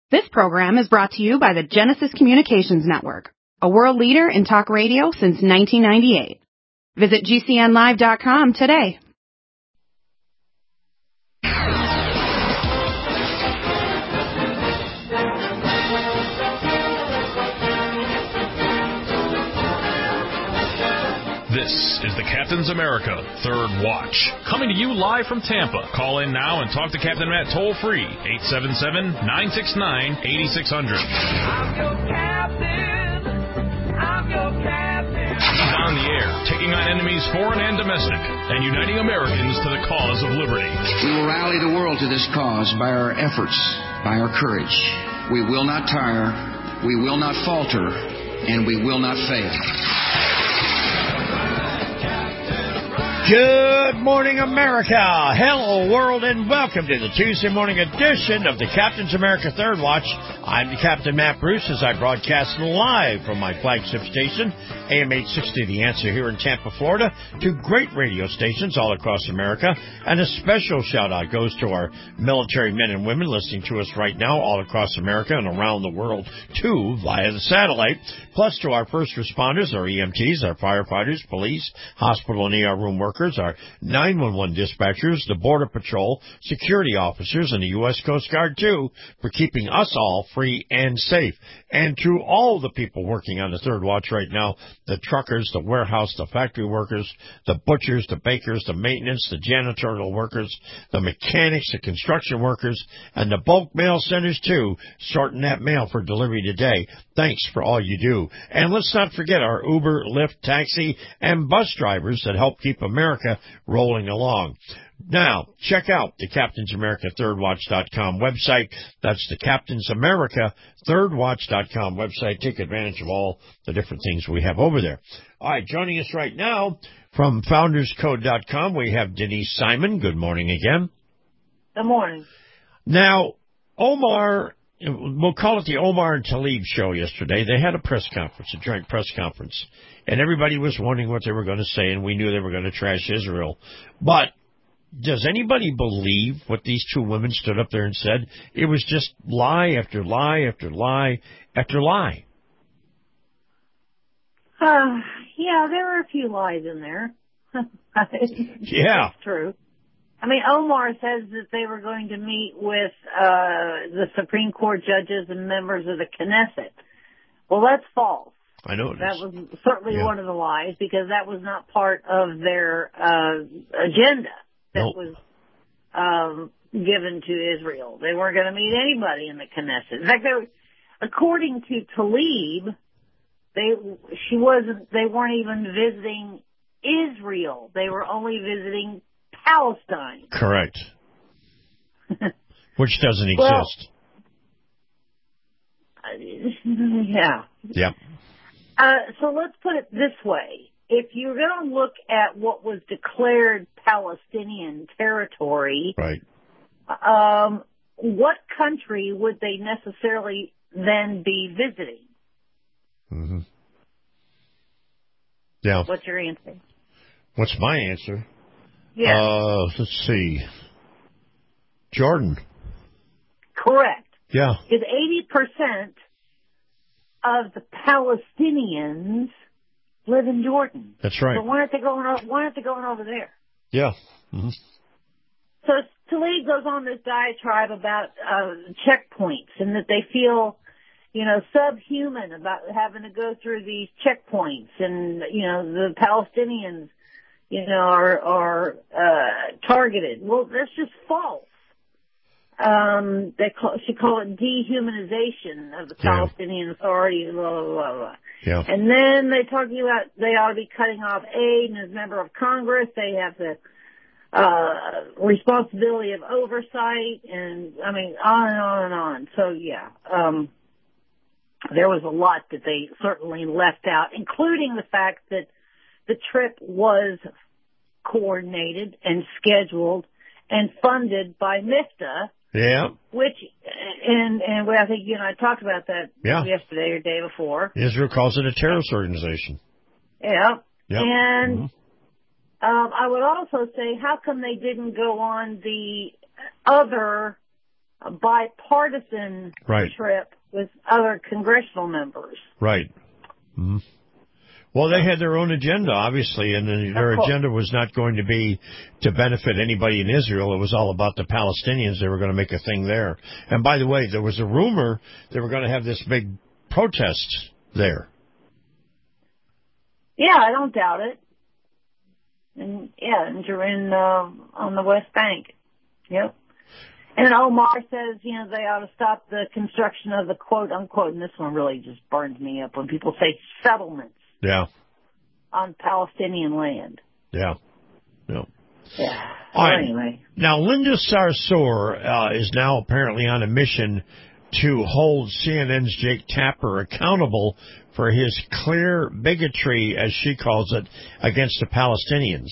This program is brought to you by the Genesis Communications Network, a world leader in talk radio since 1998. Visit GCNlive.com today. This is the Captain's America Third Watch, coming to you live from Tampa. Call in now and talk to Captain Matt toll-free, 877-969-8600. I'm your captain. I'm your captain. He's on the air, taking on enemies foreign and domestic, and uniting Americans to the cause of liberty. We will rally the world to this cause by our efforts, by our courage. We will not tire, we will not falter, and we will not fail. Good morning, America. Hello, world, and welcome to the Tuesday morning edition of the Captain's America Third Watch. I'm the Captain Matt Bruce as I broadcast live from my flagship station, AM 860 The Answer here in Tampa, Florida, to great radio stations all across America. And a special shout-out goes to our military men and women listening to us right now all across America and around the world, too, via the satellite. Plus to our first responders, our EMTs, our firefighters, police, hospital and ER room workers, our 911 dispatchers, the Border Patrol, security officers, and the U.S. Coast Guard, too, for keeping us all free and safe. And to all the people working on the Third Watch right now, the truckers, the warehouse, the factory workers, the butchers, the bakers, the maintenance, the janitorial workers, the mechanics, the construction workers, and the bulk mail centers, too, sorting that mail for delivery today. Thanks for all you do. And let's not forget our Uber, Lyft, taxi, and bus drivers that help keep America rolling along. Now, check out the Captain's America ThirdWatch.com website. That's the Captain's America ThirdWatch.com website. Take advantage of all the different things we have over there. All right, joining us right now from FoundersCode.com, we have Denise Simon. Good morning again. Good morning. Now, Omar, we'll call it the Omar and Tlaib show yesterday. They had a press conference, a joint press conference, and everybody was wondering what they were going to say, and we knew they were going to trash Israel. But does anybody believe what these two women stood up there and said? It was just lie after lie after lie after lie. Yeah, there were a few lies in there. Yeah. That's true. I mean, Omar says that they were going to meet with the Supreme Court judges and members of the Knesset. Well, that's false. I know it that is. was certainly one of the lies because that was not part of their agenda that was given to Israel. They weren't going to meet anybody in the Knesset. In fact, according to Tlaib, they weren't even visiting Israel. They were only visiting Palestine. Correct. Which doesn't exist. Yeah. Yep. So let's put it this way. If you're going to look at what was declared Palestinian territory, right? What country would they necessarily then be visiting? Mm-hmm. Yeah. What's your answer? What's my answer? Yeah. Let's see. Jordan. Correct. Yeah. Because 80% of the Palestinians live in Jordan. That's right. So why aren't they going over there? Yeah. Mm-hmm. So Tlaib goes on this diatribe about checkpoints and that they feel, subhuman about having to go through these checkpoints, and the Palestinians, are targeted. Well, that's just false. She call it dehumanization of the Palestinian Authority, blah, blah, blah, blah. Yeah. And then they talking about they ought to be cutting off aid, and as a member of Congress, they have the responsibility of oversight, and I mean, on and on and on. So yeah, there was a lot that they certainly left out, including the fact that the trip was coordinated and scheduled and funded by MIFTA. Yeah. Which, and I think you and I talked about that yesterday or day before. Israel calls it a terrorist organization. Yeah. Yep. And I would also say, how come they didn't go on the other bipartisan trip with other congressional members. Right. Mm-hmm. Well, they had their own agenda, obviously, and their agenda was not going to be to benefit anybody in Israel. It was all about the Palestinians. They were going to make a thing there. And by the way, there was a rumor they were going to have this big protest there. Yeah, I don't doubt it. And on the West Bank. Yep. And Omar says, they ought to stop the construction of the quote unquote, and this one really just burns me up when people say settlements. Yeah. On Palestinian land. Yeah. Yeah. Yeah. All right. Anyway. Now, Linda Sarsour is now apparently on a mission to hold CNN's Jake Tapper accountable for his clear bigotry, as she calls it, against the Palestinians.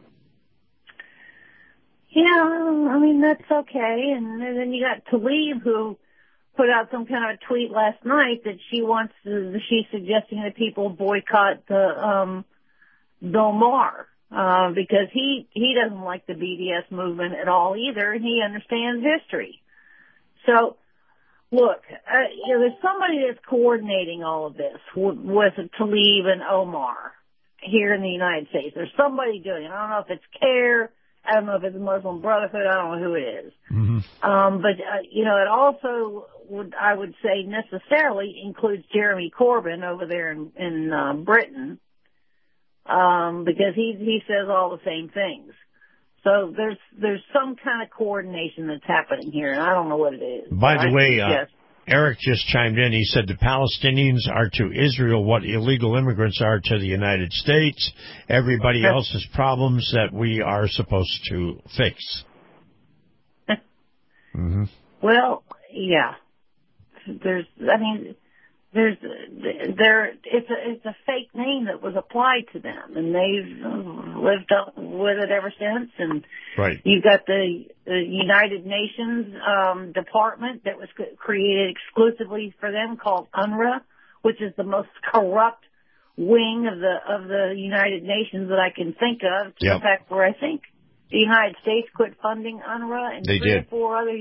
Yeah, I mean, that's okay. And then you got Tlaib, who put out some kind of a tweet last night that she's suggesting that people boycott the Bill Maher, because he doesn't like the BDS movement at all either, and he understands history. So, look, there's somebody that's coordinating all of this with Tlaib and Omar here in the United States. There's somebody doing it. I don't know if it's CARE. I don't know if it's Muslim Brotherhood. I don't know who it is. Mm-hmm. But it also I would say necessarily includes Jeremy Corbyn over there in Britain, because he says all the same things. So there's some kind of coordination that's happening here, and I don't know what it is. By the way, Eric just chimed in. He said the Palestinians are to Israel what illegal immigrants are to the United States. Everybody else's problems that we are supposed to fix. Mm-hmm. Well, yeah. It's a fake name that was applied to them, and they've lived up with it ever since. And you've got the United Nations department that was created exclusively for them, called UNRWA, which is the most corrupt wing of the United Nations that I can think of. To the fact where I think the United States quit funding UNRWA, and three or four other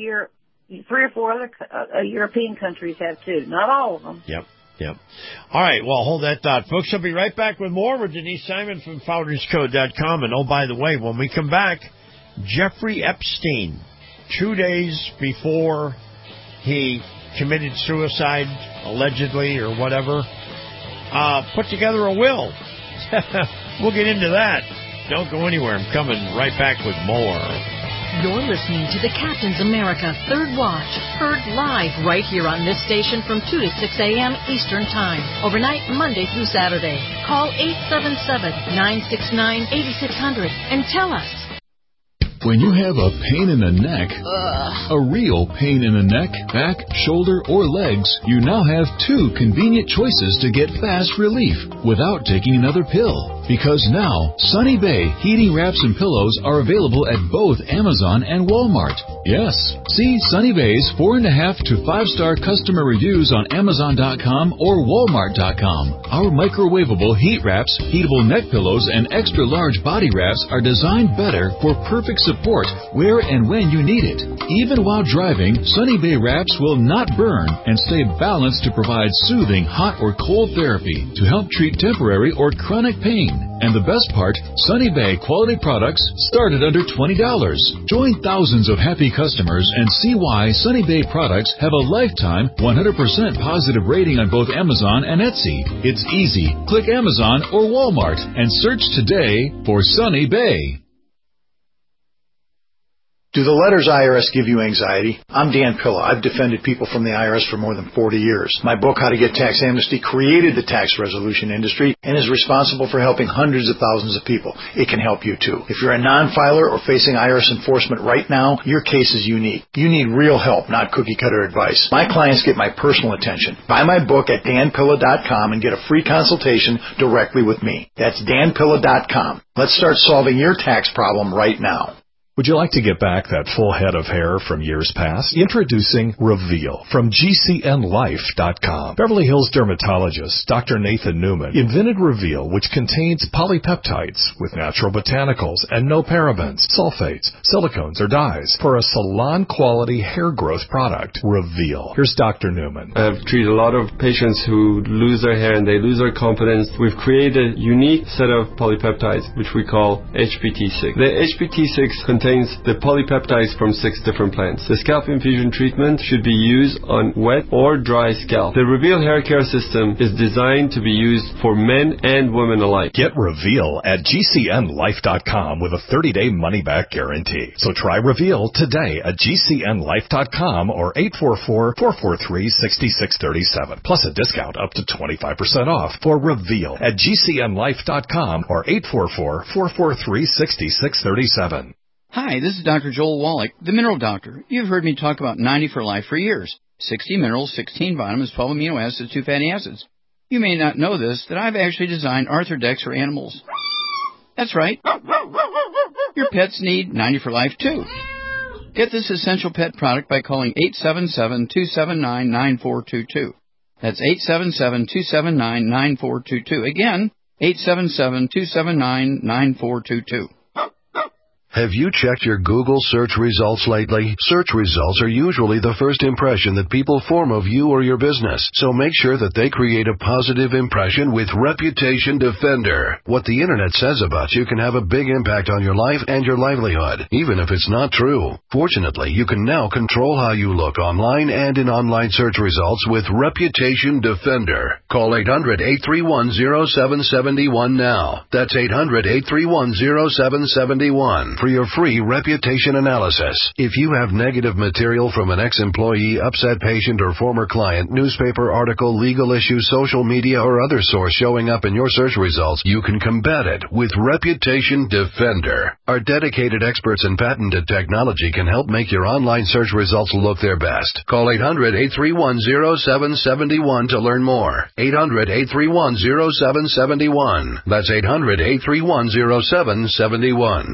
European countries have too. Not all of them. Yep. All right, well, hold that thought. Folks, I'll be right back with more with Denise Simon from FoundersCode.com. And, oh, by the way, when we come back, Jeffrey Epstein, 2 days before he committed suicide, allegedly, or whatever, put together a will. We'll get into that. Don't go anywhere. I'm coming right back with more. You're listening to the Captain's America Third Watch, heard live right here on this station from 2 to 6 a.m. Eastern Time, overnight Monday through Saturday. Call 877-969-8600 and tell us. When you have a pain in the neck, a real pain in the neck, back, shoulder, or legs, you now have two convenient choices to get fast relief without taking another pill. Because now, Sunny Bay heating wraps and pillows are available at both Amazon and Walmart. Yes, see Sunny Bay's 4.5 to 5-star customer reviews on Amazon.com or Walmart.com. Our microwavable heat wraps, heatable neck pillows, and extra large body wraps are designed better for perfect support where and when you need it. Even while driving, Sunny Bay wraps will not burn and stay balanced to provide soothing hot or cold therapy to help treat temporary or chronic pain. And the best part, Sunny Bay quality products start at under $20. Join thousands of happy customers and see why Sunny Bay products have a lifetime 100% positive rating on both Amazon and Etsy. It's easy. Click Amazon or Walmart and search today for Sunny Bay. Do the letters IRS give you anxiety? I'm Dan Pilla. I've defended people from the IRS for more than 40 years. My book, How to Get Tax Amnesty, created the tax resolution industry and is responsible for helping hundreds of thousands of people. It can help you too. If you're a non-filer or facing IRS enforcement right now, your case is unique. You need real help, not cookie-cutter advice. My clients get my personal attention. Buy my book at danpilla.com and get a free consultation directly with me. That's danpilla.com. Let's start solving your tax problem right now. Would you like to get back that full head of hair from years past? Introducing Reveal from GCNLife.com. Beverly Hills dermatologist Dr. Nathan Newman invented Reveal, which contains polypeptides with natural botanicals and no parabens, sulfates, silicones, or dyes for a salon-quality hair growth product. Reveal. Here's Dr. Newman. I've treated a lot of patients who lose their hair and they lose their confidence. We've created a unique set of polypeptides, which we call HPT6. The HPT6 contains the polypeptides from 6 different plants. The scalp infusion treatment should be used on wet or dry scalp. The Reveal hair care system is designed to be used for men and women alike. Get Reveal at GCNLife.com with a 30-day money-back guarantee. So try Reveal today at GCNLife.com or 844-443-6637. Plus a discount up to 25% off for Reveal at GCNLife.com or 844-443-6637. Hi, this is Dr. Joel Wallach, the Mineral Doctor. You've heard me talk about 90 for Life for years. 60 minerals, 16 vitamins, 12 amino acids, 2 fatty acids. You may not know this, that I've actually designed Arthrodex for animals. That's right. Your pets need 90 for Life, too. Get this essential pet product by calling 877-279-9422. That's 877-279-9422. Again, 877-279-9422. Have you checked your Google search results lately? Search results are usually the first impression that people form of you or your business, so make sure that they create a positive impression with Reputation Defender. What the internet says about you can have a big impact on your life and your livelihood, even if it's not true. Fortunately, you can now control how you look online and in online search results with Reputation Defender. Call 800-831-0771 now. That's 800-831-0771. For your free reputation analysis. If you have negative material from an ex-employee, upset patient, or former client, newspaper article, legal issue, social media, or other source showing up in your search results, you can combat it with Reputation Defender. Our dedicated experts in patented technology can help make your online search results look their best. Call 800-831-0771 to learn more. 800-831-0771. That's 800-831-0771.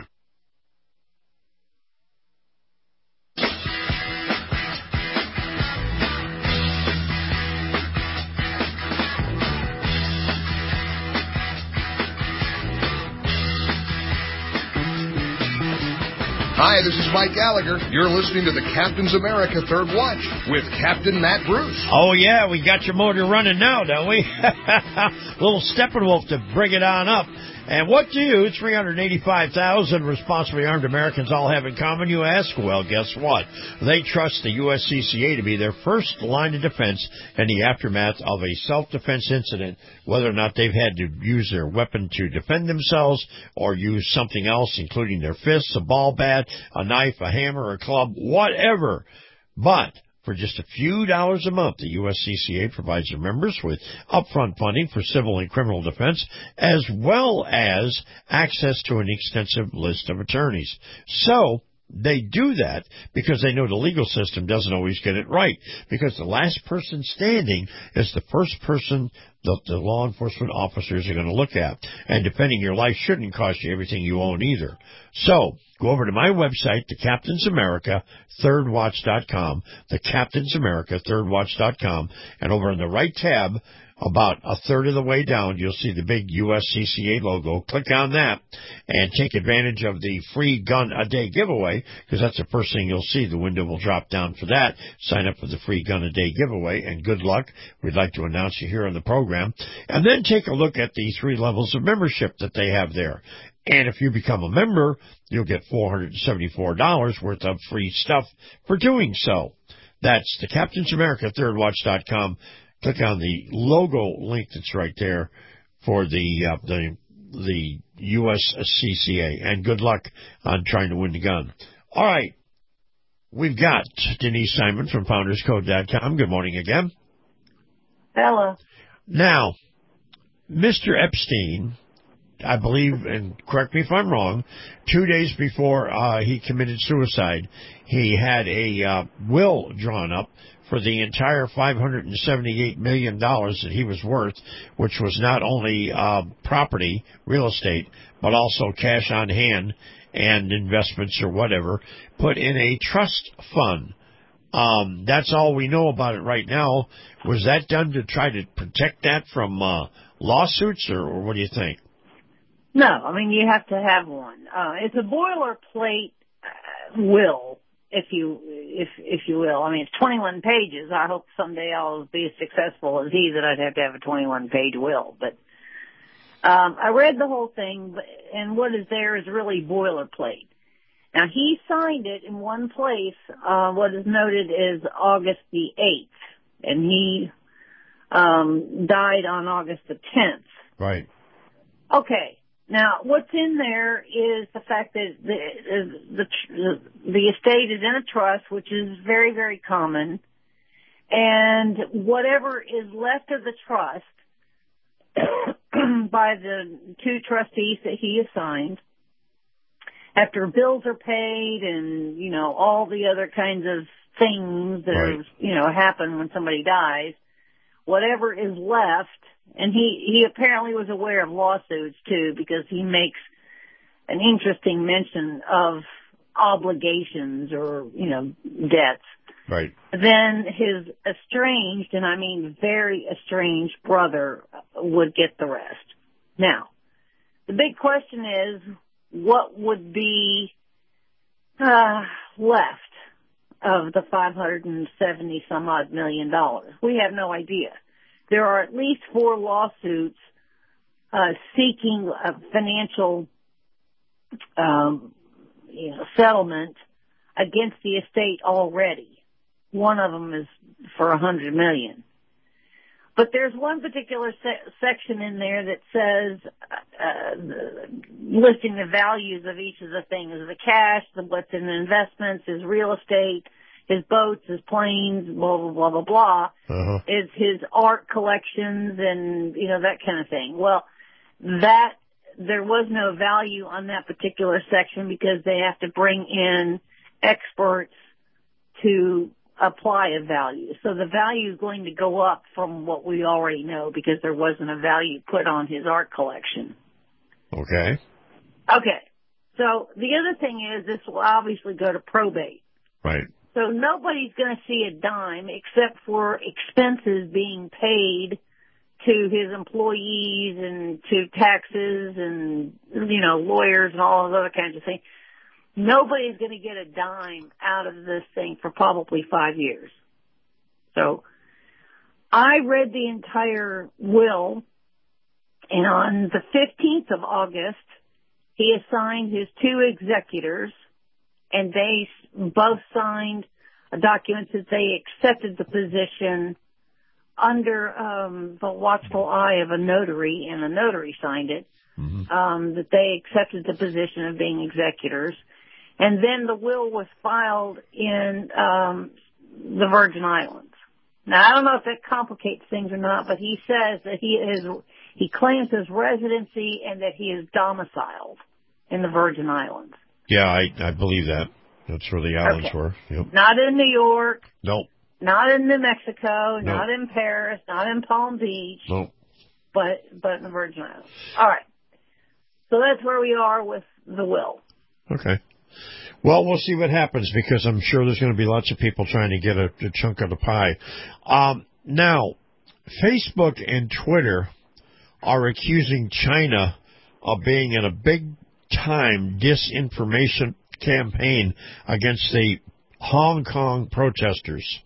Hi, this is Mike Gallagher. You're listening to the Captain's America Third Watch with Captain Matt Bruce. Oh, yeah, we got your motor running now, don't we? Little Steppenwolf to bring it on up. And what do 385,000 responsibly armed Americans all have in common, you ask? Well, guess what? They trust the USCCA to be their first line of defense in the aftermath of a self-defense incident, whether or not they've had to use their weapon to defend themselves or use something else, including their fists, a ball bat, a knife, a hammer, a club, whatever. But for just a few dollars a month, the USCCA provides their members with upfront funding for civil and criminal defense, as well as access to an extensive list of attorneys. So they do that because they know the legal system doesn't always get it right, because the last person standing is the first person that the law enforcement officers are going to look at. And defending your life shouldn't cost you everything you own either. So go over to my website, the Captain's America, thirdwatch.com, the Captain's America, thirdwatch.com, and over in the right tab, about a third of the way down, you'll see the big USCCA logo. Click on that and take advantage of the free gun a day giveaway, because that's the first thing you'll see. The window will drop down for that. Sign up for the free gun a day giveaway, and good luck. We'd like to announce you here on the program. And then take a look at the 3 levels of membership that they have there. And if you become a member, you'll get $474 worth of free stuff for doing so. That's the Captain's America, thirdwatch.com. Click on the logo link that's right there for the USCCA, and good luck on trying to win the gun. All right, we've got Denise Simon from FoundersCode.com. Good morning again. Hello. Now, Mr. Epstein, I believe, and correct me if I'm wrong, 2 days before he committed suicide, he had a will drawn up for the entire $578 million that he was worth, which was not only property, real estate, but also cash on hand and investments or whatever, put in a trust fund. That's all we know about it right now. Was that done to try to protect that from lawsuits, or what do you think? No, I mean, you have to have one. It's a boilerplate will, if you will. I mean, it's 21 pages. I hope someday I'll be as successful as he that I'd have to have a 21-page will. But I read the whole thing, and what is there is really boilerplate. Now, he signed it in one place. What is noted is August the 8th, and he died on August the 10th. Right. Okay. Now, what's in there is the fact that the estate is in a trust, which is very, very common, and whatever is left of the trust by the two trustees that he assigned, after bills are paid and, you know, all the other kinds of things that are, you know, happen when somebody dies, whatever is left. And he apparently was aware of lawsuits, too, because he makes an interesting mention of obligations or, you know, debts. Right. Then his estranged, and I mean very estranged brother would get the rest. Now, the big question is, what would be left of the $570-some-odd million? We have no idea. There are at least 4 lawsuits seeking a financial settlement against the estate already. One of them is for $100 million. But there's one particular section in there that says, listing the values of each of the things, the cash, what's in the investments, his real estate, his boats, his planes, blah, blah, blah, blah, blah, is his art collections and, you know, that kind of thing. Well, there was no value on that particular section because they have to bring in experts to apply a value. So the value is going to go up from what we already know because there wasn't a value put on his art collection. Okay. Okay. So the other thing is this will obviously go to probate. Right. So nobody's going to see a dime except for expenses being paid to his employees and to taxes and, you know, lawyers and all those other kinds of things. Nobody's going to get a dime out of this thing for probably 5 years. So I read the entire will, and on the 15th of August, he assigned his 2 executors, and they both signed a document that they accepted the position under the watchful eye of a notary, and a notary signed it, that they accepted the position of being executors. And then the will was filed in the Virgin Islands. Now, I don't know if that complicates things or not, but he says that he claims his residency and that he is domiciled in the Virgin Islands. Yeah, I believe that. That's where the islands were. Yep. Not in New York. Nope. Not in New Mexico. Nope. Not in Paris. Not in Palm Beach. Nope. But in the Virgin Islands. All right. So that's where we are with the will. Okay. Well, we'll see what happens because I'm sure there's going to be lots of people trying to get a chunk of the pie. Now, Facebook and Twitter are accusing China of being in a big-time disinformation campaign against the Hong Kong protesters.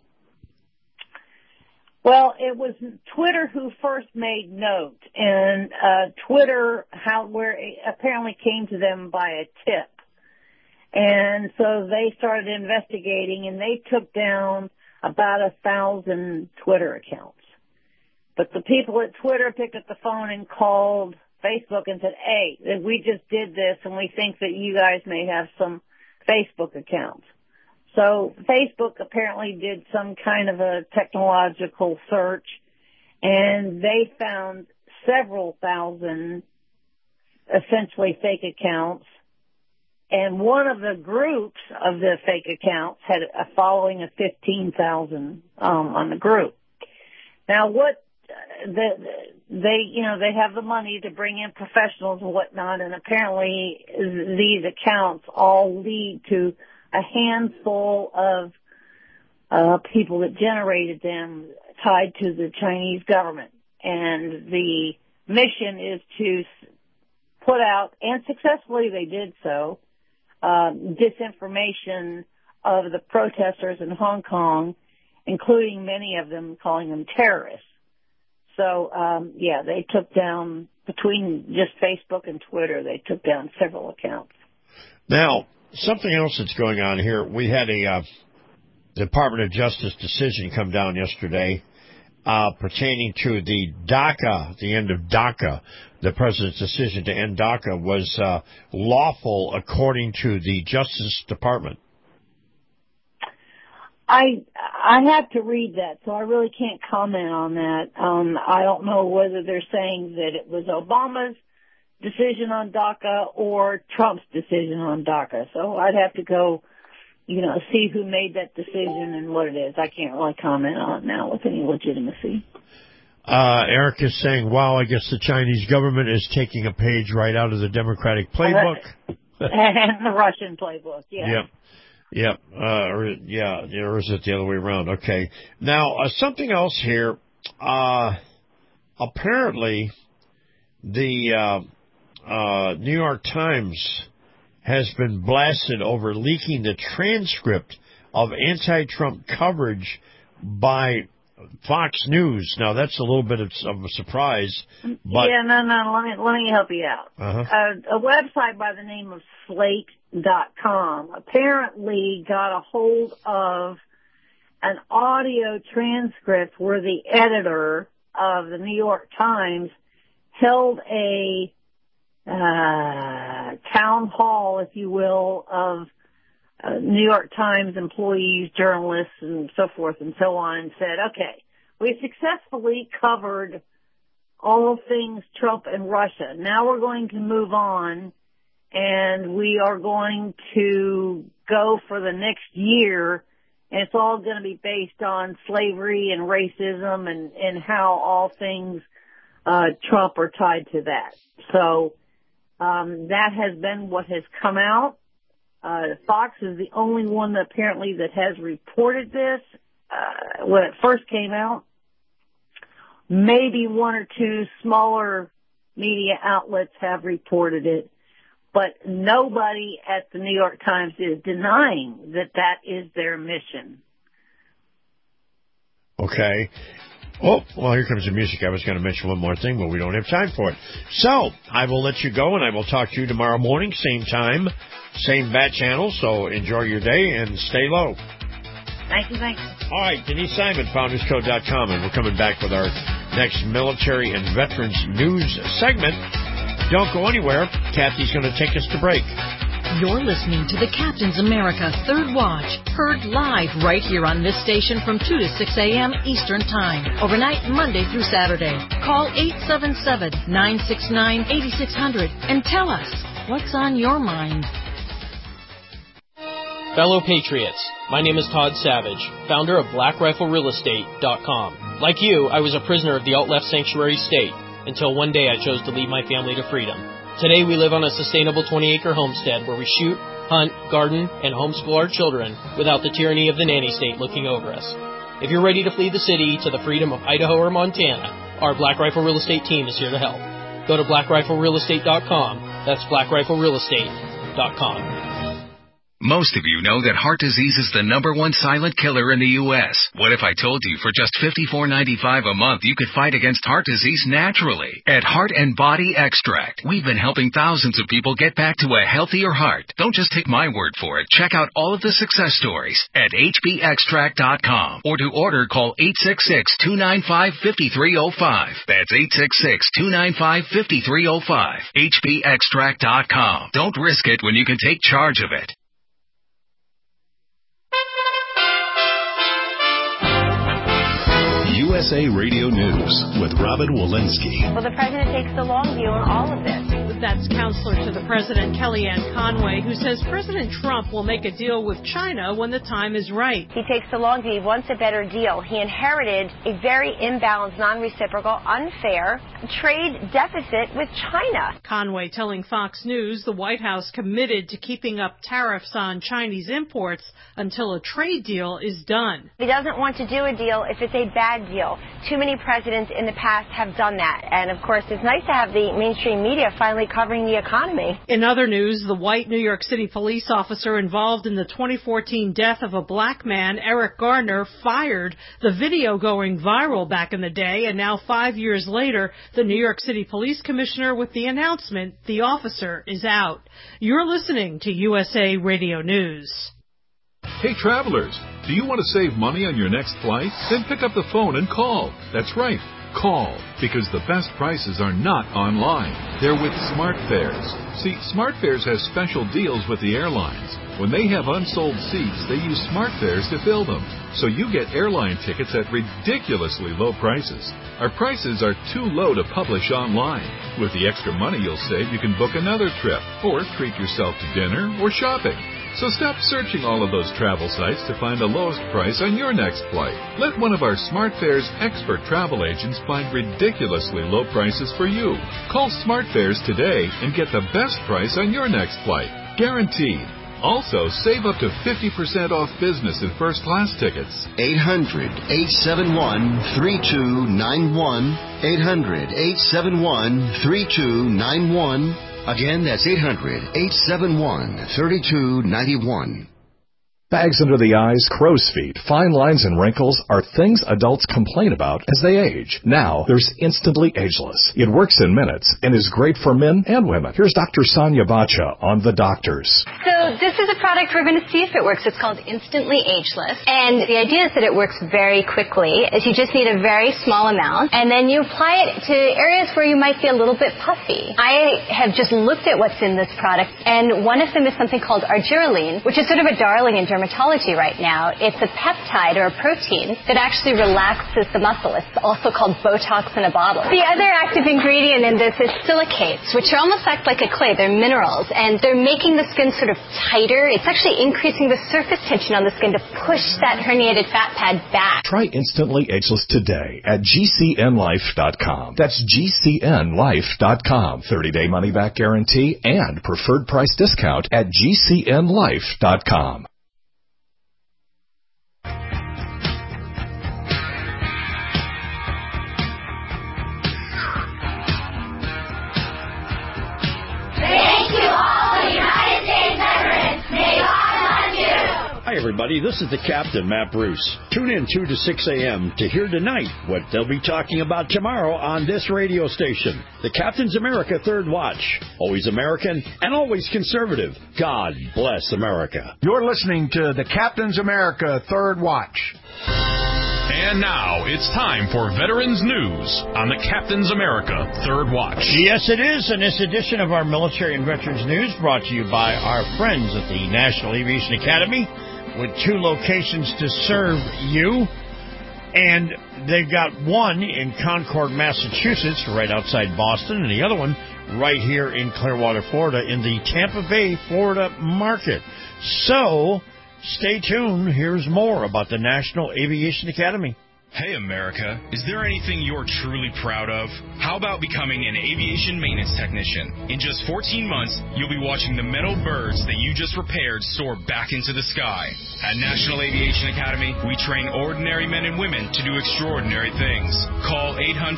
Well, it was Twitter who first made note, and Twitter where it apparently came to them by a tip. And so they started investigating, and they took down about 1,000 Twitter accounts. But the people at Twitter picked up the phone and called Facebook and said, hey, we just did this, and we think that you guys may have some Facebook accounts. So Facebook apparently did some kind of a technological search, and they found several thousand essentially fake accounts. And one of the groups of the fake accounts had a following of 15,000 on the group. Now, what they have the money to bring in professionals and whatnot, and apparently these accounts all lead to a handful of people that generated them tied to the Chinese government. And the mission is to put out, and successfully they did so, disinformation of the protesters in Hong Kong, including many of them calling them terrorists. So, they took down, between just Facebook and Twitter, they took down several accounts. Now, something else that's going on here, we had a Department of Justice decision come down yesterday pertaining to the DACA, the end of DACA. The president's decision to end DACA was lawful according to the Justice Department. I have to read that, so I really can't comment on that. I don't know whether they're saying that it was Obama's decision on DACA or Trump's decision on DACA. So I'd have to go, see who made that decision and what it is. I can't really comment on it now with any legitimacy. Eric is saying, wow, I guess the Chinese government is taking a page right out of the Democratic playbook. And the Russian playbook, yeah. Yep. Or is it the other way around? Okay. Now, something else here. Apparently, the New York Times has been blasted over leaking the transcript of anti-Trump coverage by Fox News. Now, that's a little bit of a surprise. But Let me help you out. A website by the name of Slate.com apparently got a hold of an audio transcript where the editor of the New York Times held a town hall, if you will, of New York Times employees, journalists, and so forth and so on, and said, okay, we successfully covered all things Trump and Russia. Now we're going to move on, and we are going to go for the next year, and it's all going to be based on slavery and racism and how all things Trump are tied to that. So that has been what has come out. Fox is the only one that apparently that has reported this when it first came out. Maybe one or two smaller media outlets have reported it, but nobody at the New York Times is denying that that is their mission. Okay. Oh, well, here comes the music. I was going to mention one more thing, but we don't have time for it. So, I will let you go, and I will talk to you tomorrow morning, same time, same bat channel, so enjoy your day and stay low. Thank you. All right, Denise Simon, FoundersCode.com, and we're coming back with our next military and veterans news segment. Don't go anywhere. Kathy's going to take us to break. You're listening to the Captain's America Third Watch, heard live right here on this station from 2 to 6 a.m. Eastern Time, overnight Monday through Saturday. Call 877-969-8600 and tell us what's on your mind. Fellow Patriots, my name is Todd Savage, founder of BlackRifleRealEstate.com. Like you, I was a prisoner of the alt-left sanctuary state until one day I chose to lead my family to freedom. Today we live on a sustainable 20-acre homestead where we shoot, hunt, garden, and homeschool our children without the tyranny of the nanny state looking over us. If you're ready to flee the city to the freedom of Idaho or Montana, our Black Rifle Real Estate team is here to help. Go to BlackRifleRealEstate.com. That's BlackRifleRealEstate.com. Most of you know that heart disease is the #1 silent killer in the U.S. What if I told you for just $54.95 a month you could fight against heart disease naturally? At Heart and Body Extract, we've been helping thousands of people get back to a healthier heart. Don't just take my word for it. Check out all of the success stories at hbextract.com. Or to order, call 866-295-5305. That's 866-295-5305. hbextract.com. Don't risk it when you can take charge of it. USA Radio News with Robin Walensky. Well, the president takes the long view on all of this. That's counselor to the president, Kellyanne Conway, who says President Trump will make a deal with China when the time is right. He takes the long view. He wants a better deal. He inherited a very imbalanced, non-reciprocal, unfair trade deficit with China. Conway telling Fox News the White House committed to keeping up tariffs on Chinese imports until a trade deal is done. He doesn't want to do a deal if it's a bad deal. Too many presidents in the past have done that. And, of course, it's nice to have the mainstream media finally covering the economy. In other news, the white New York City police officer involved in the 2014 death of a black man, Eric Gardner, fired. The video going viral back in the day, and now 5 years later, the New York City Police Commissioner with the announcement the officer is out. You're listening to USA Radio News. Hey, travelers, do you want to save money on your next flight? Then pick up the phone and call. That's right. Call, because the best prices are not online. They're with SmartFares. See, SmartFares has special deals with the airlines. When they have unsold seats, they use SmartFares to fill them. So you get airline tickets at ridiculously low prices. Our prices are too low to publish online. With the extra money you'll save, you can book another trip, or treat yourself to dinner or shopping. So stop searching all of those travel sites to find the lowest price on your next flight. Let one of our SmartFares expert travel agents find ridiculously low prices for you. Call SmartFares today and get the best price on your next flight. Guaranteed. Also, save up to 50% off business and first-class tickets. 800-871-3291. 800-871-3291. Again, that's 800-871-3291. Bags under the eyes, crow's feet, fine lines, and wrinkles are things adults complain about as they age. Now, there's Instantly Ageless. It works in minutes and is great for men and women. Here's Dr. Sonia Bacha on The Doctors. So this is a product we're going to see if it works. It's called Instantly Ageless. And the idea is that it works very quickly. Is you just need a very small amount, and then you apply it to areas where you might be a little bit puffy. I have just looked at what's in this product, and one of them is something called argireline, which is sort of a darling in dermatology right now. It's a peptide or a protein that actually relaxes the muscle. It's also called Botox in a bottle. The other active ingredient in this is silicates, which are almost act like a clay. They're minerals, and they're making the skin sort of tighter. It's actually increasing the surface tension on the skin to push that herniated fat pad back. Try Instantly Ageless today at GCNlife.com. That's GCNlife.com. 30-day money-back guarantee and preferred price discount at GCNlife.com. Hi, everybody. This is the Captain, Matt Bruce. Tune in 2 to 6 a.m. to hear tonight what they'll be talking about tomorrow on this radio station. The Captain's America Third Watch. Always American and always conservative. God bless America. You're listening to the Captain's America Third Watch. And now it's time for Veterans News on the Captain's America Third Watch. Yes, it is. And this edition of our Military and Veterans News brought to you by our friends at the National Aviation Academy, with 2 locations to serve you. And they've got one in Concord, Massachusetts, right outside Boston, and the other one right here in Clearwater, Florida, in the Tampa Bay, Florida market. So stay tuned. Here's more about the National Aviation Academy. Hey, America, is there anything you're truly proud of? How about becoming an aviation maintenance technician? In just 14 months, you'll be watching the metal birds that you just repaired soar back into the sky. At National Aviation Academy, we train ordinary men and women to do extraordinary things. Call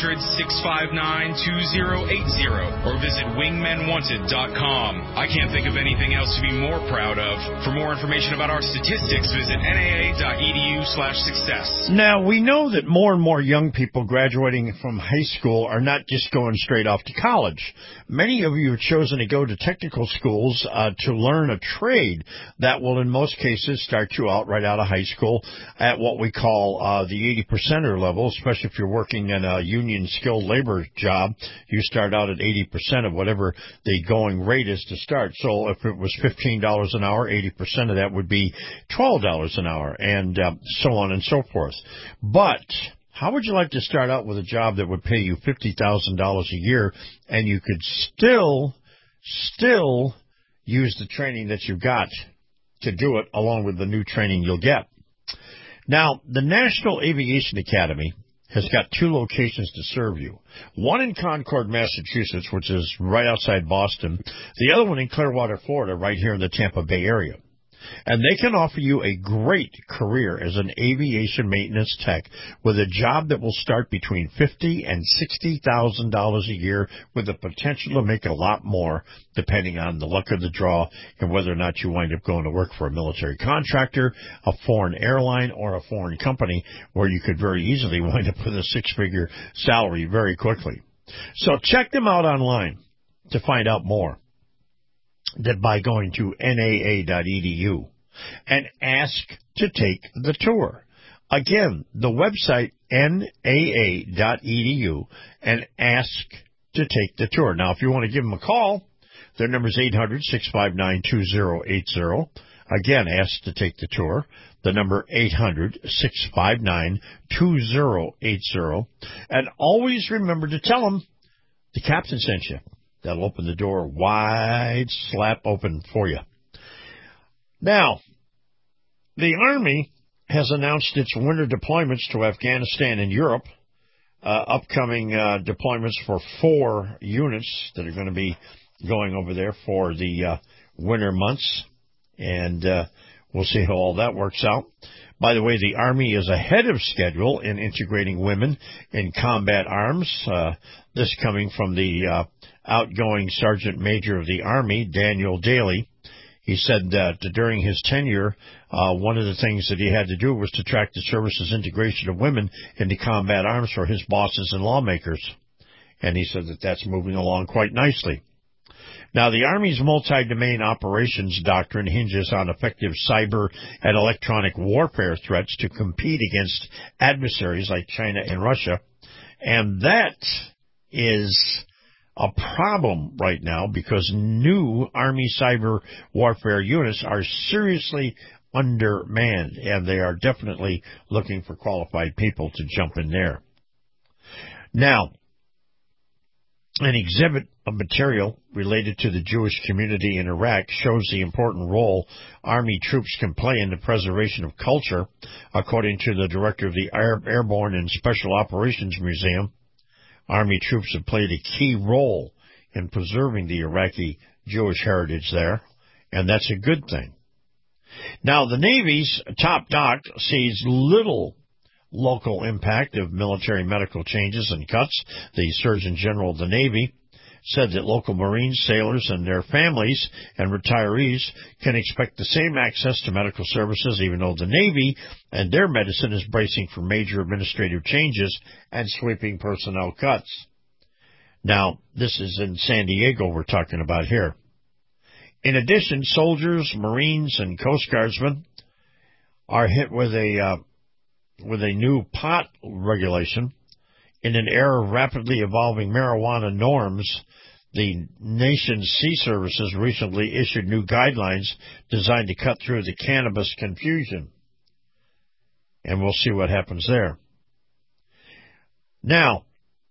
800-659-2080 or visit wingmenwanted.com. I can't think of anything else to be more proud of. For more information about our statistics, visit naa.edu/success. Now, we know that more and more young people graduating from high school are not just going straight off to college. Many of you have chosen to go to technical schools to learn a trade that will, in most cases, start you out right out of high school at what we call the 80%er level, especially if you're working in a union skilled labor job. You start out at 80% of whatever the going rate is to start. So if it was $15 an hour, 80% of that would be $12 an hour, and so on and so forth. But how would you like to start out with a job that would pay you $50,000 a year and you could still still use the training that you've got to do it, along with the new training you'll get. Now, the National Aviation Academy has got 2 locations to serve you. One in Concord, Massachusetts, which is right outside Boston. The other one in Clearwater, Florida, right here in the Tampa Bay area. And they can offer you a great career as an aviation maintenance tech with a job that will start between $50,000 and $60,000 a year, with the potential to make a lot more depending on the luck of the draw and whether or not you wind up going to work for a military contractor, a foreign airline, or a foreign company, where you could very easily wind up with a 6-figure salary very quickly. So check them out online to find out more, that by going to naa.edu and ask to take the tour. Again, the website naa.edu and ask to take the tour. Now, if you want to give them a call, their number is 800-659-2080. Again, ask to take the tour. The number 800-659-2080. And always remember to tell them the captain sent you. That'll open the door wide slap open for you. Now, the Army has announced its winter deployments to Afghanistan and Europe, upcoming deployments for 4 units that are going to be going over there for the winter months, and we'll see how all that works out. By the way, the Army is ahead of schedule in integrating women in combat arms. This coming from the outgoing Sergeant Major of the Army, Daniel Daly. He said that during his tenure, one of the things that he had to do was to track the service's integration of women into combat arms for his bosses and lawmakers. And he said that that's moving along quite nicely. Now, the Army's multi-domain operations doctrine hinges on effective cyber and electronic warfare threats to compete against adversaries like China and Russia. And that is a problem right now because new Army cyber warfare units are seriously undermanned, and they are definitely looking for qualified people to jump in there. Now, an exhibit of material related to the Jewish community in Iraq shows the important role Army troops can play in the preservation of culture, according to the director of the Airborne and Special Operations Museum. Army troops have played a key role in preserving the Iraqi Jewish heritage there, and that's a good thing. Now, the Navy's top doc sees little local impact of military medical changes and cuts. The Surgeon General of the Navy said that local Marines, sailors, and their families and retirees can expect the same access to medical services, even though the Navy and their medicine is bracing for major administrative changes and sweeping personnel cuts. Now, this is in San Diego we're talking about here. In addition, soldiers, Marines, and Coast Guardsmen are hit with a new pot regulation. In an era of rapidly evolving marijuana norms, the nation's sea services recently issued new guidelines designed to cut through the cannabis confusion. And we'll see what happens there. Now,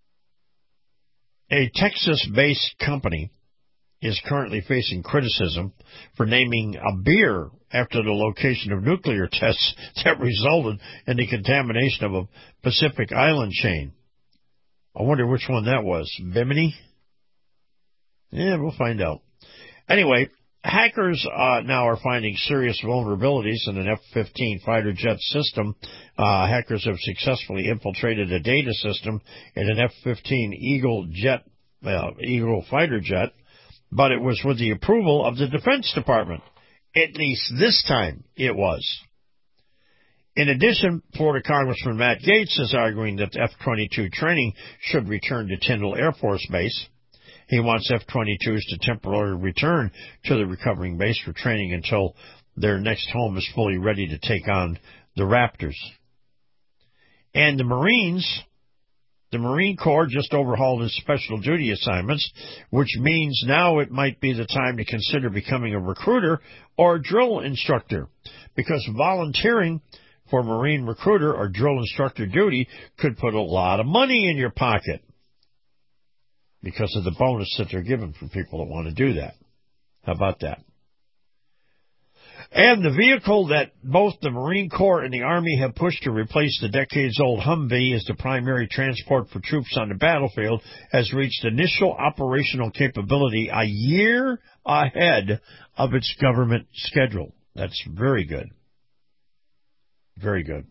a Texas-based company is currently facing criticism for naming a beer after the location of nuclear tests that resulted in the contamination of a Pacific Island chain. I wonder which one that was. Bimini? Yeah, we'll find out. Anyway, hackers now are finding serious vulnerabilities in an F-15 fighter jet system. Hackers have successfully infiltrated a data system in an F-15 Eagle fighter jet, but it was with the approval of the Defense Department. At least this time it was. In addition, Florida Congressman Matt Gaetz is arguing that F-22 training should return to Tyndall Air Force Base. He wants F-22s to temporarily return to the recovering base for training until their next home is fully ready to take on the Raptors. And the Marine Corps just overhauled its special duty assignments, which means now it might be the time to consider becoming a recruiter or a drill instructor, because volunteering for Marine recruiter or drill instructor duty could put a lot of money in your pocket. because of the bonus that they're giving for people that want to do that. How about that? And the vehicle that both the Marine Corps and the Army have pushed to replace the decades-old Humvee as the primary transport for troops on the battlefield has reached initial operational capability a year ahead of its government schedule. That's very good. Very good.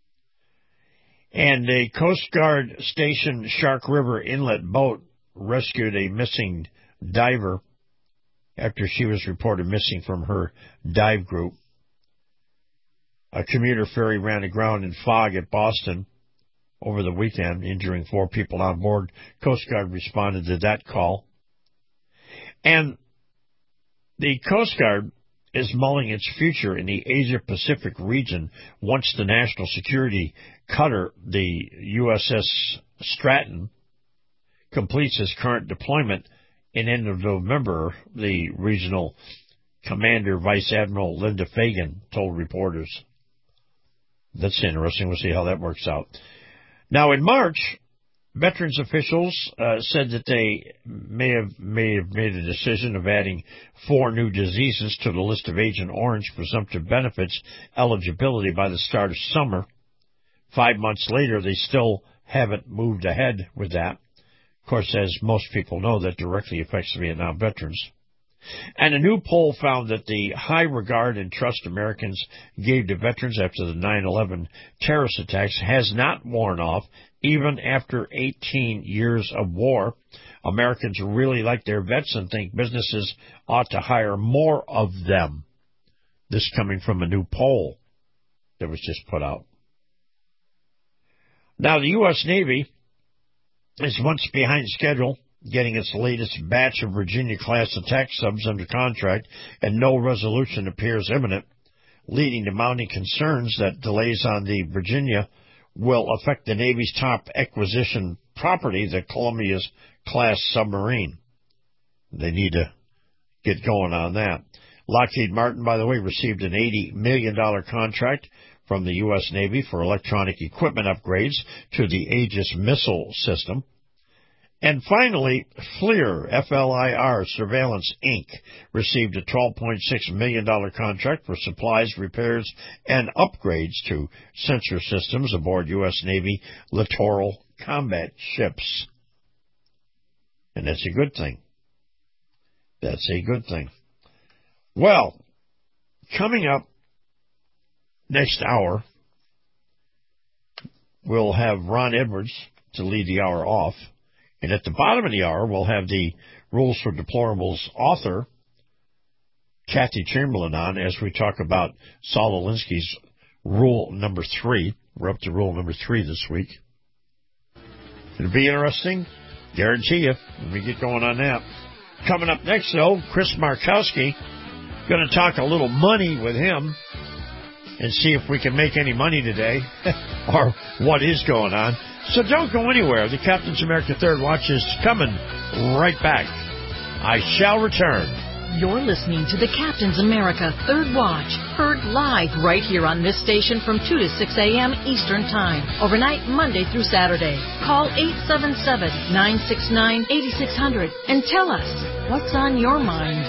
And a Coast Guard station Shark River Inlet boat rescued a missing diver after she was reported missing from her dive group. A commuter ferry ran aground in fog at Boston over the weekend, injuring 4 people on board. Coast Guard responded to that call. And the Coast Guard is mulling its future in the Asia-Pacific region once the national security cutter, the USS Stratton, completes its current deployment in end of November, the regional commander, Vice Admiral Linda Fagan, told reporters. That's interesting. We'll see how that works out. Now, in March, veterans officials said that they may have made a decision of adding 4 new diseases to the list of Agent Orange presumptive benefits eligibility by the start of summer. 5 months later, they still haven't moved ahead with that. Of course, as most people know, that directly affects Vietnam veterans. And a new poll found that the high regard and trust Americans gave to veterans after the 9/11 terrorist attacks has not worn off, even after 18 years of war. Americans really like their vets and think businesses ought to hire more of them. This coming from a new poll that was just put out. Now, the U.S. Navy is months behind schedule getting its latest batch of Virginia-class attack subs under contract, and no resolution appears imminent, leading to mounting concerns that delays on the Virginia will affect the Navy's top acquisition property, the Columbia-class submarine. They need to get going on that. Lockheed Martin, by the way, received an $80 million contract from the U.S. Navy for electronic equipment upgrades to the Aegis missile system. And finally, FLIR, F-L-I-R, Surveillance, Inc., received a $12.6 million contract for supplies, repairs, and upgrades to sensor systems aboard U.S. Navy littoral combat ships. And that's a good thing. That's a good thing. Well, coming up next hour, we'll have Ron Edwards to lead the hour off. And at the bottom of the hour, we'll have the Rules for Deplorables author, Kathy Chamberlain, on as we talk about Saul Alinsky's rule number 3. We're up to rule number 3 this week. It'll be interesting. Guarantee you. When we get going on that. Coming up next, though, Chris Markowski. Going to talk a little money with him and see if we can make any money today or what is going on. So don't go anywhere. The Captain's America Third Watch is coming right back. I shall return. You're listening to the Captain's America Third Watch, heard live right here on this station from 2 to 6 a.m. Eastern Time, overnight Monday through Saturday. Call 877-969-8600 and tell us what's on your mind.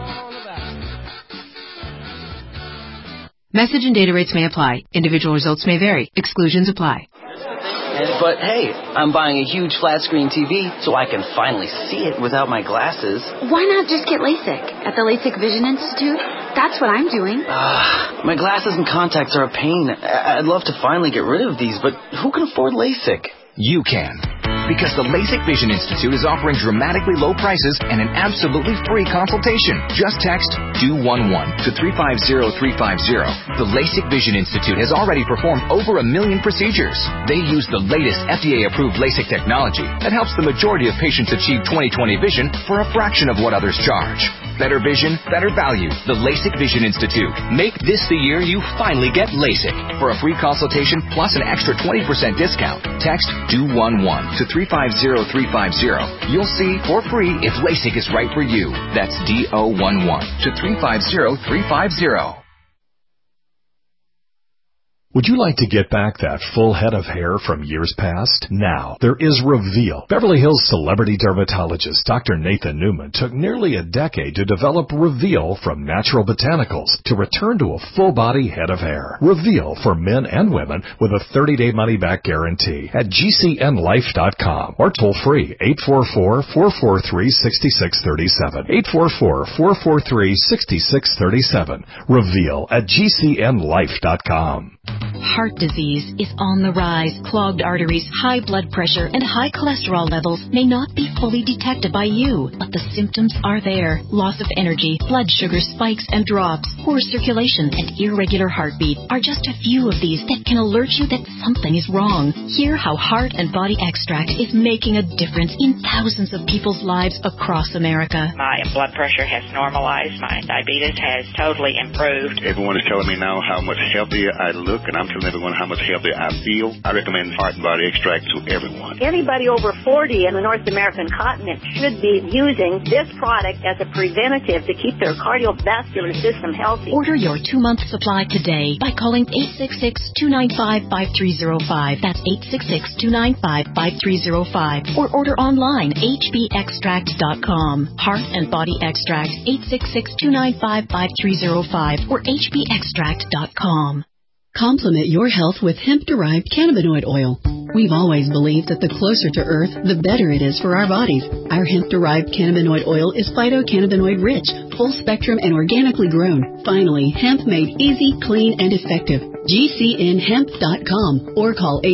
Message and data rates may apply. Individual results may vary. Exclusions apply. But hey, I'm buying a huge flat-screen TV so I can finally see it without my glasses. Why not just get LASIK at the LASIK Vision Institute? That's what I'm doing. My glasses and contacts are a pain. I'd love to finally get rid of these, but who can afford LASIK? You can. Because the LASIK Vision Institute is offering dramatically low prices and an absolutely free consultation. Just text DO11 to 350350. The LASIK Vision Institute has already performed over 1 million procedures. They use the latest FDA-approved LASIK technology that helps the majority of patients achieve 20/20 vision for a fraction of what others charge. Better vision, better value. The LASIK Vision Institute. Make this the year you finally get LASIK. For a free consultation plus an extra 20% discount, text DO11 to 350350. You'll see for free if LASIK is right for you. That's DO11 to 350350. Would you like to get back that full head of hair from years past? Now, there is Reveal. Beverly Hills celebrity dermatologist Dr. Nathan Newman took nearly a decade to develop Reveal from natural botanicals to return to a full-body head of hair. Reveal for men and women with a 30-day money-back guarantee at GCNlife.com or toll free 844-443-6637. 844-443-6637. Reveal at GCNlife.com. Heart disease is on the rise. Clogged arteries, high blood pressure, and high cholesterol levels may not be fully detected by you, but the symptoms are there. Loss of energy, blood sugar spikes and drops, poor circulation, and irregular heartbeat are just a few of these that can alert you that something is wrong. Hear how Heart and Body Extract is making a difference in thousands of people's lives across America. My blood pressure has normalized. My diabetes has totally improved. Everyone is telling me now how much healthier I look, and I'm telling everyone how much healthier I feel. I recommend Heart and Body Extract to everyone. Anybody over 40 in the North American continent should be using this product as a preventative to keep their cardiovascular system healthy. Order your 2-month supply today by calling 866-295-5305. That's 866-295-5305. Or order online, hbextract.com. Heart and Body Extract, 866-295-5305 or hbextract.com. Complement your health with hemp-derived cannabinoid oil. We've always believed that the closer to Earth, the better it is for our bodies. Our hemp-derived cannabinoid oil is phytocannabinoid-rich, full-spectrum, and organically grown. Finally, hemp made easy, clean, and effective. GCNhemp.com or call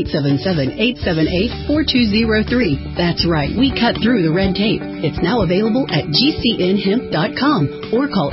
877-878-4203. That's right, we cut through the red tape. It's now available at GCNhemp.com or call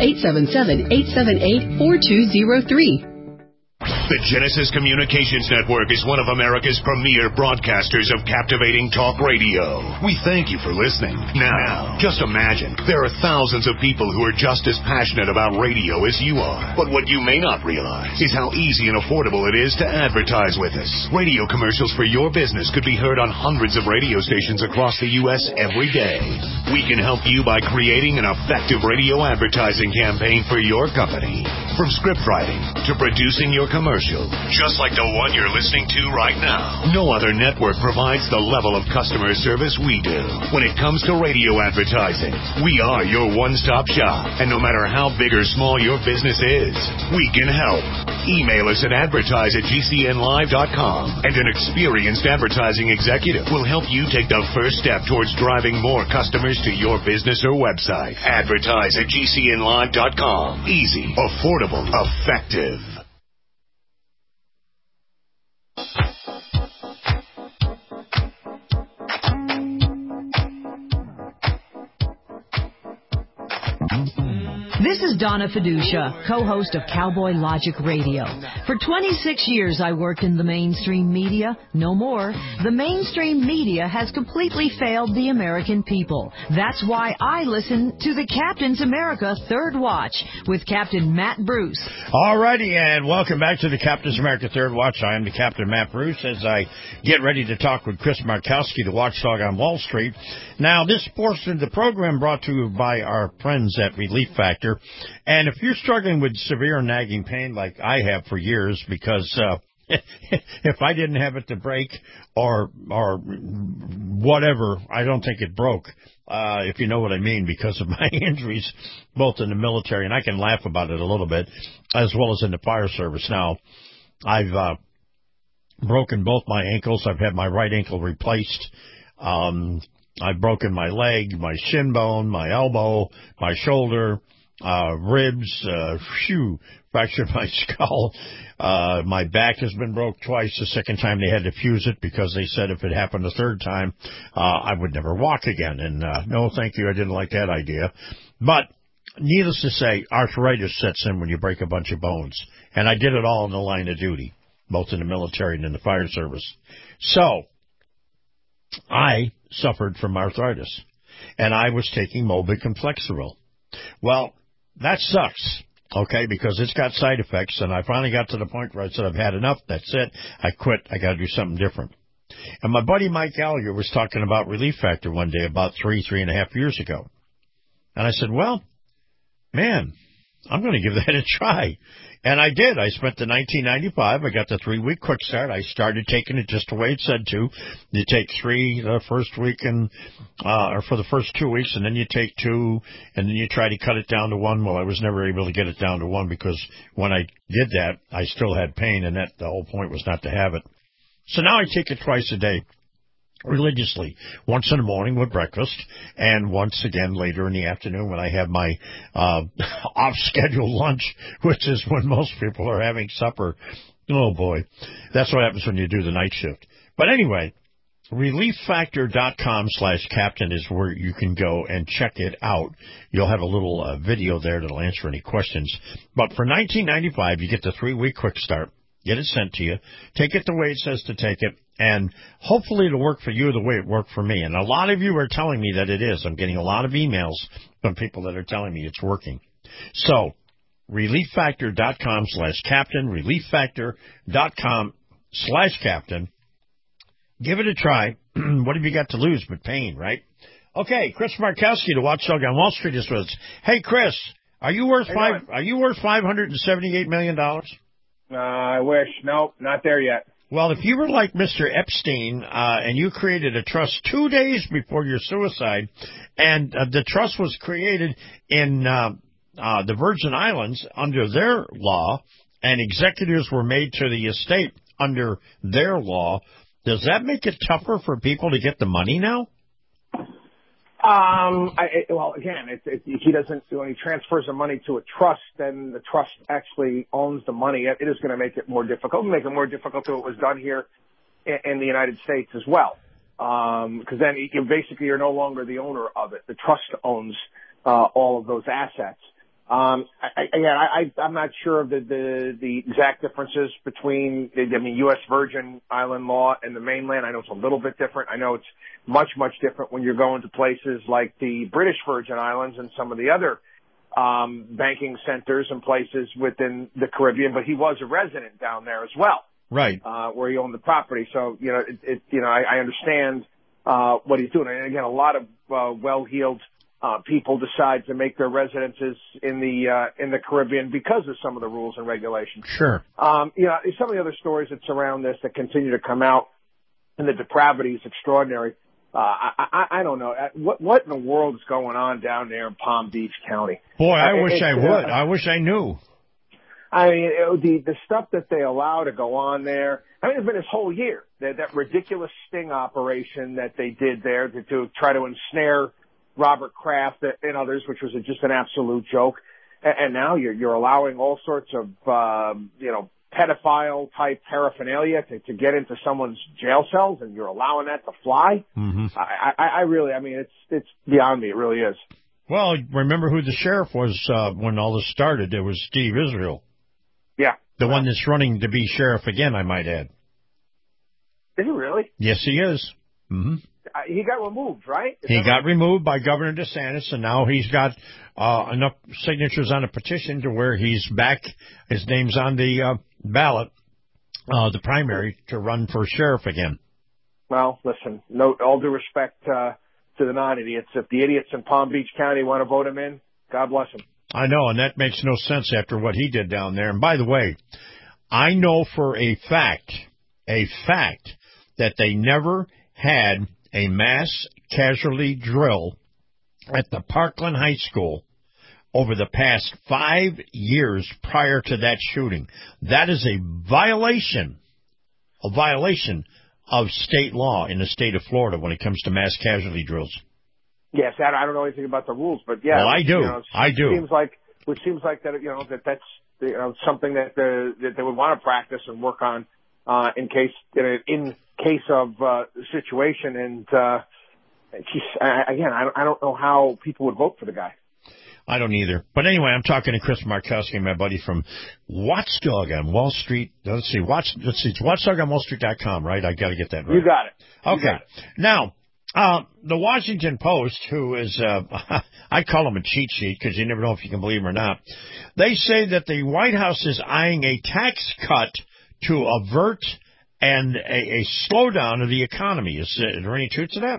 877-878-4203. The Genesis Communications Network is one of America's premier broadcasters of captivating talk radio. We thank you for listening. Now, just imagine, there are thousands of people who are just as passionate about radio as you are. But what you may not realize is how easy and affordable it is to advertise with us. Radio commercials for your business could be heard on hundreds of radio stations across the U.S. every day. We can help you by creating an effective radio advertising campaign for your company. From script writing to producing your commercial, just like the one you're listening to right now. No other network provides the level of customer service we do. When it comes to radio advertising, we are your one-stop shop. And no matter how big or small your business is, we can help. Email us at advertise@gcnlive.com, and an experienced advertising executive will help you take the first step towards driving more customers to your business or website. Advertise@gcnlive.com. Easy, affordable, effective. This is Donna Fiducia, co-host of Cowboy Logic Radio. For 26 years, I worked in the mainstream media. No more. The mainstream media has completely failed the American people. That's why I listen to the Captain's America Third Watch with Captain Matt Bruce. All righty, and welcome back to the Captain's America Third Watch. I am the Captain Matt Bruce as I get ready to talk with Chris Markowski, the watchdog on Wall Street. Now, this portion of the program brought to you by our friends at Relief Factor. And if you're struggling with severe nagging pain like I have for years, because if I didn't have it to break or whatever, I don't think it broke, if you know what I mean, because of my injuries, both in the military, and I can laugh about it a little bit, as well as in the fire service. Now, I've broken both my ankles. I've had my right ankle replaced. I've broken my leg, my shin bone, my elbow, my shoulder, ribs, fractured my skull. My back has been broke twice. The second time they had to fuse it because they said if it happened the third time, I would never walk again. And no, thank you. I didn't like that idea. But needless to say, arthritis sets in when you break a bunch of bones. And I did it all in the line of duty, both in the military and in the fire service. So I suffered from arthritis, and I was taking Mobic and Flexeril. Well, that sucks, okay, because it's got side effects, and I finally got to the point where I said, I've had enough, that's it, I quit, I got to do something different. And my buddy Mike Gallagher was talking about Relief Factor one day about 3.5 years ago. And I said, well, man, I'm going to give that a try. And I did. I spent the $19.95. I got the 3-week quick start. I started taking it just the way it said to. You take 3 the first week or for the first 2 weeks, and then you take 2, and then you try to cut it down to 1. Well, I was never able to get it down to 1 because when I did that, I still had pain, and that the whole point was not to have it. So now I take it twice a day. Religiously, once in the morning with breakfast, and once again later in the afternoon when I have my off-schedule lunch, which is when most people are having supper. Oh, boy. That's what happens when you do the night shift. But anyway, ReliefFactor.com/captain is where you can go and check it out. You'll have a little video there that'll answer any questions. But for $19.95, you get the 3-week quick start. Get it sent to you. Take it the way it says to take it. And hopefully it'll work for you the way it worked for me. And a lot of you are telling me that it is. I'm getting a lot of emails from people that are telling me it's working. So, ReliefFactor.com/captain, ReliefFactor.com/captain. Give it a try. What have you got to lose but pain, right? Okay, Chris Markowski, the Watchdog on Wall Street, is with us. Hey, Chris, are you worth $578 million? I wish. Nope, not there yet. Well, if you were like Mr. Epstein and you created a trust 2 days before your suicide, and the trust was created in the Virgin Islands under their law, and executives were made to the estate under their law, does that make it tougher for people to get the money now? Well, again, he doesn't, when he transfers the money to a trust, then the trust actually owns the money. It is going to make it more difficult. It'll make it more difficult than it was done here in the United States as well. Because then you're no longer the owner of it. The trust owns all of those assets. I'm not sure of the exact differences between U.S. Virgin Island law and the mainland. I know it's a little bit different. I know it's much, much different when you're going to places like the British Virgin Islands and some of the other banking centers and places within the Caribbean. But he was a resident down there as well, right? Where he owned the property. So I understand what he's doing. And again, a lot of well-heeled people decide to make their residences in the Caribbean because of some of the rules and regulations. Sure. Some of the other stories that surround this that continue to come out, and the depravity is extraordinary. I don't know what in the world is going on down there in Palm Beach County. Boy, I wish I would. I wish I knew. I mean, the stuff that they allow to go on there. I mean, it's been this whole year that ridiculous sting operation that they did there to try to ensnare Robert Kraft and others, which was just an absolute joke. And now you're allowing all sorts of, pedophile type paraphernalia to get into someone's jail cells, and you're allowing that to fly. Mm-hmm. It's beyond me. It really is. Well, remember who the sheriff was when all this started? It was Steve Israel. Yeah. The one that's running to be sheriff again, I might add. Is he really? Yes, he is. Mm-hmm. He got removed, right? He got removed by Governor DeSantis, and now he's got enough signatures on a petition to where he's back. His name's on the ballot, the primary, to run for sheriff again. Well, listen, all due respect to the non-idiots. If the idiots in Palm Beach County want to vote him in, God bless him. I know, and that makes no sense after what he did down there. And by the way, I know for a fact, that they never had a mass casualty drill at the Parkland High School over the past 5 years prior to that shooting. That is a violation of state law in the state of Florida when it comes to mass casualty drills. Yes, I don't know anything about the rules, but yeah. Well, I do. I do. It seems like that, that's something that they would want to practice and work on in case of situation. And I don't know how people would vote for the guy. I don't either. But anyway, I'm talking to Chris Markowski, my buddy from Watchdog on Wall Street. Let's see, it's watchdogonwallstreet.com, right? I got to get that right. You got it. Okay. Now, the Washington Post, who is, I call them a cheat sheet because you never know if you can believe them or not. They say that the White House is eyeing a tax cut to avert a slowdown of the economy. Is there any truth to that?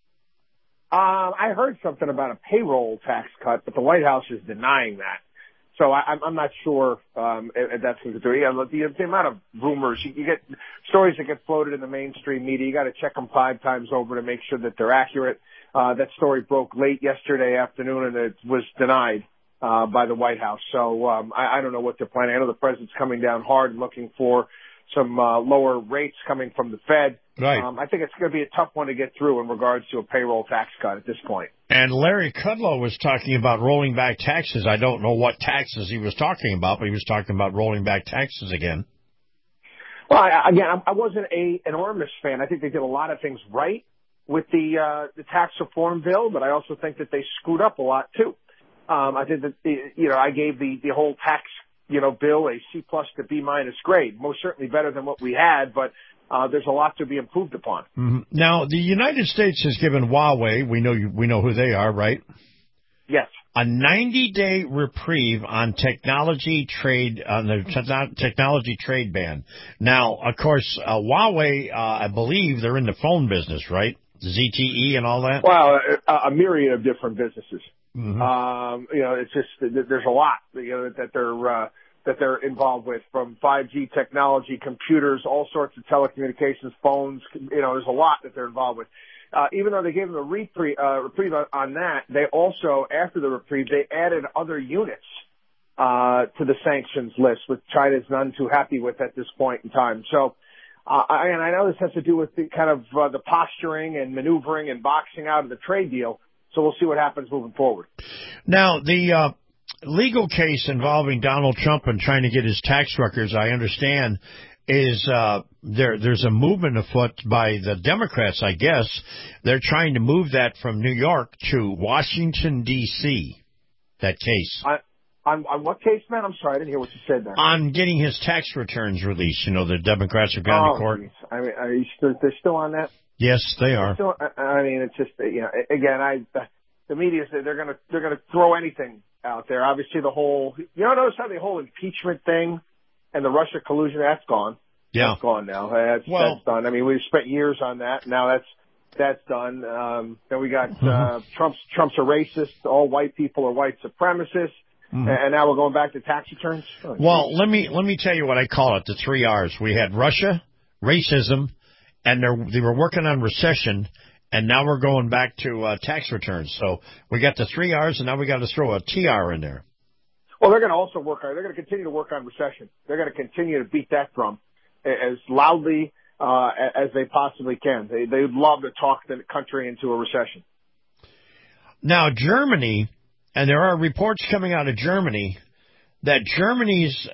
I heard something about a payroll tax cut, but the White House is denying that. So I'm not sure if that's going to do it. Yeah, the amount of rumors, you get stories that get floated in the mainstream media, you got to check them 5 times over to make sure that they're accurate. That story broke late yesterday afternoon, and it was denied by the White House. So I don't know what they're planning. I know the president's coming down hard looking for some lower rates coming from the Fed. Right. I think it's going to be a tough one to get through in regards to a payroll tax cut at this point. And Larry Kudlow was talking about rolling back taxes. I don't know what taxes he was talking about, but he was talking about rolling back taxes again. Well, I wasn't an enormous fan. I think they did a lot of things right with the tax reform bill, but I also think that they screwed up a lot too. I think that I gave the whole tax bill a C+ to B- grade. Most certainly better than what we had, but there's a lot to be improved upon. Mm-hmm. Now, the United States has given Huawei, we know who they are, right? Yes. A 90-day reprieve on the technology trade ban. Now, of course, Huawei, I believe they're in the phone business, right? ZTE and all that? Well, a myriad of different businesses. Mm-hmm. It's just there's a lot that they're involved with, from 5G technology, computers, all sorts of telecommunications, phones. There's a lot that they're involved with. Even though they gave them a reprieve on that, they also, after the reprieve, they added other units to the sanctions list, which China's none too happy with at this point in time. So, and I know this has to do with the kind of the posturing and maneuvering and boxing out of the trade deal. So we'll see what happens moving forward. Now, the legal case involving Donald Trump and trying to get his tax records, I understand, is there's a movement afoot by the Democrats, I guess. They're trying to move that from New York to Washington, D.C., that case. On what case, man? I'm sorry, I didn't hear what you said there. On getting his tax returns released. The Democrats have gone to court. Geez. I mean, they're still on that? Yes, they are. It's just, again, the media said they're going to throw anything out there. Obviously, notice how the whole impeachment thing and the Russia collusion, that's gone. Yeah. That's gone now. That's done. I mean, we've spent years on that. Now that's done. Then we got, Trump's a racist. All white people are white supremacists. Mm-hmm. And now we're going back to tax returns. Well, let me tell you what I call it, the 3 R's. We had Russia, racism, and they were working on recession, and now we're going back to tax returns. So we got the 3 R's, and now we got to throw a TR in there. Well, they're going to also they're going to continue to work on recession. They're going to continue to beat that drum as loudly as they possibly can. They'd love to talk the country into a recession. Now, Germany, and there are reports coming out of Germany that Germany's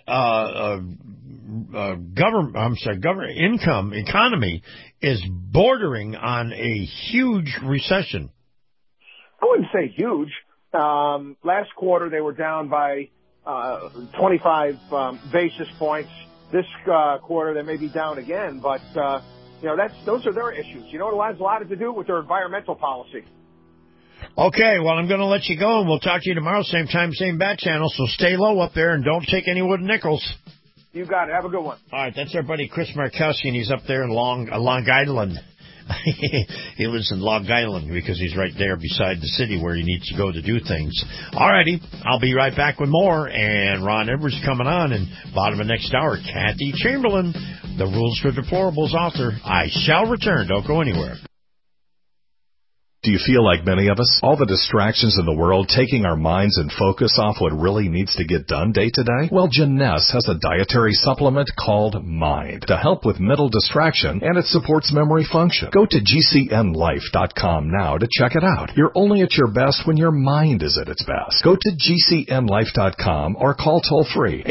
economy is bordering on a huge recession. I wouldn't say huge. Last quarter they were down by 25 basis points. This quarter they may be down again, but those are their issues. You know what has a lot to do with their environmental policy. Okay, well, I'm going to let you go, and we'll talk to you tomorrow, same time, same bat channel, so stay low up there and don't take any wooden nickels. You got it. Have a good one. All right, that's our buddy Chris Markowski, and he's up there in Long Island. He lives in Long Island because he's right there beside the city where he needs to go to do things. All righty, I'll be right back with more, and Ron Edwards coming on, and bottom of next hour, Kathy Chamberlain, the Rules for Deplorables author. I shall return. Don't go anywhere. Do you feel like many of us? All the distractions in the world taking our minds and focus off what really needs to get done day to day? Well, Jeunesse has a dietary supplement called Mind to help with mental distraction, and it supports memory function. Go to GCNlife.com now to check it out. You're only at your best when your mind is at its best. Go to GCNlife.com or call toll-free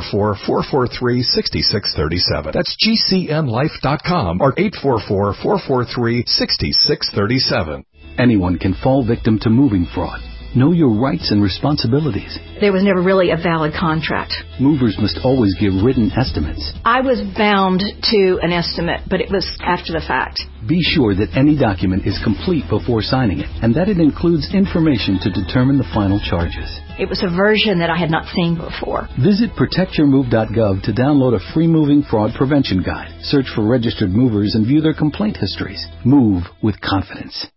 844-443-6637. That's GCNlife.com or 844-443-6637. Anyone can fall victim to moving fraud. Know your rights and responsibilities. There was never really a valid contract. Movers must always give written estimates. I was bound to an estimate, but it was after the fact. Be sure that any document is complete before signing it, and that it includes information to determine the final charges. It was a version that I had not seen before. Visit protectyourmove.gov to download a free moving fraud prevention guide. Search for registered movers and view their complaint histories. Move with confidence.